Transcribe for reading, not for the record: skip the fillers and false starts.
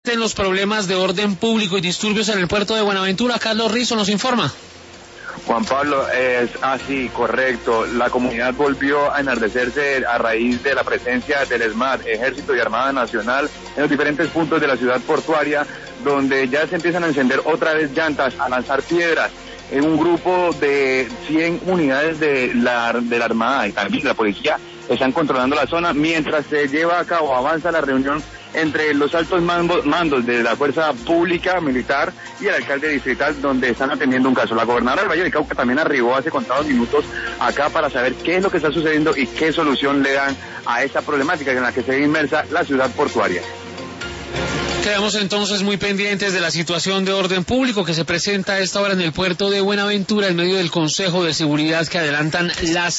En los problemas de orden público y disturbios en el puerto de Buenaventura, Carlos Rizo nos informa. Juan Pablo, es así, correcto. La comunidad volvió a enardecerse a raíz de la presencia del ESMAD, Ejército y Armada Nacional, en los diferentes puntos de la ciudad portuaria, donde ya se empiezan a encender otra vez llantas, a lanzar piedras. En un grupo de 100 unidades de la Armada y también de la policía están controlando la zona mientras se lleva a cabo, avanza la reunión entre los altos mandos de la fuerza pública, militar y el alcalde distrital, donde están atendiendo un caso. La gobernadora del Valle del Cauca también arribó hace contados minutos acá para saber qué es lo que está sucediendo y qué solución le dan a esta problemática en la que se ve inmersa la ciudad portuaria. Quedamos entonces muy pendientes de la situación de orden público que se presenta a esta hora en el puerto de Buenaventura en medio del Consejo de Seguridad que adelantan las